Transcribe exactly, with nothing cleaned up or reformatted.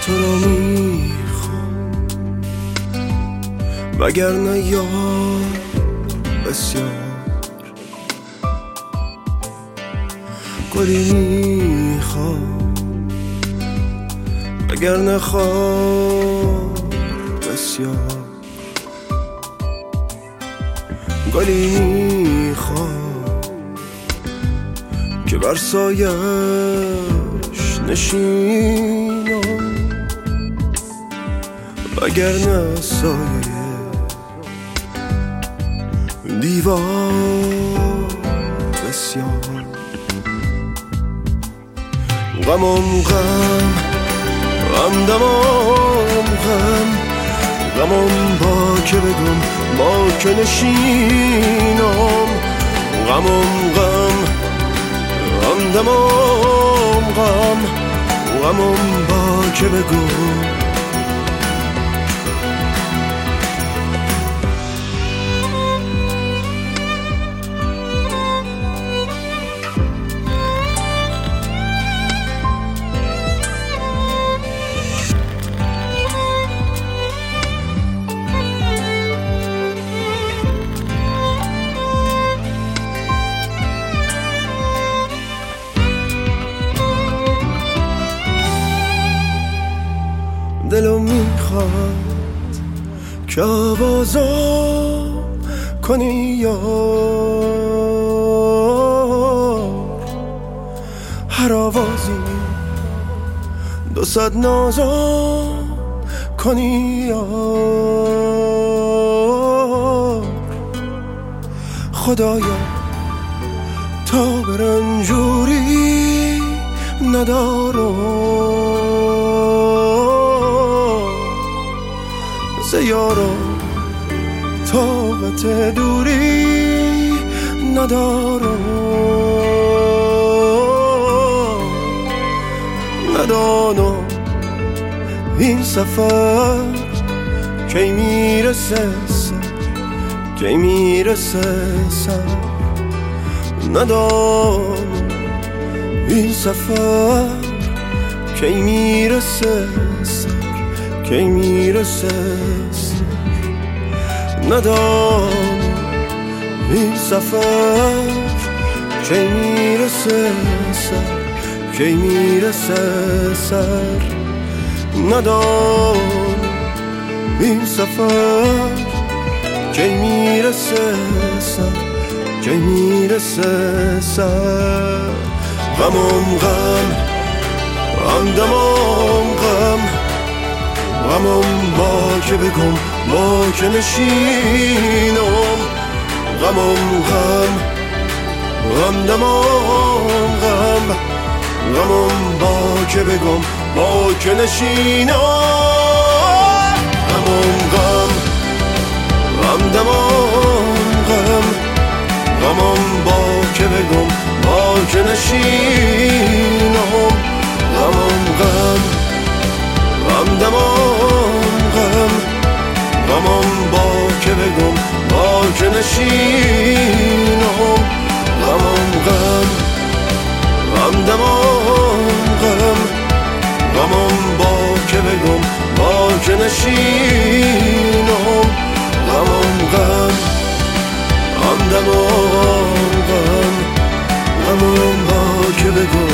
تو رو میخوام وگرنه یار بسیار گلی میخوام وگرنه خار بسیار گلی میخوام که بر سایش نشینم وگرنه سایه دیوار بسیار غمم غم غم دمم غم غمم با که بگم با که نشینم غمم غم غم دمم غم غمم با که بگم دلم میخواد که آوازم کنی یار هر آوازی دو صد نازم کنی یار خدایا تا به رنجوری ندارم زیارم طاقت دوری ندارم ندانم این سفر کی میرسه سر کی میرسه سر ندانم این سفر کی میرسه سر کی میرسه سر ندانم این سفر کی میرسه سر کی میرسه سر ندانم این سفر کی میرسه سر کی میرسه سر غمم غم غم دمم غم غمم با که بگم با که نشینم غمم غم غم دمم غم غمم با که بگم با که نشینم غمم غم غم دمم غم غمم با که بگم با که نشینم غمم غم غم دمم غم غمم با که بگم با که نشینم غمم غم غم دمم غم غمم با که بگم با که نشینم غمم غم غم دمم غم غمم با که بگم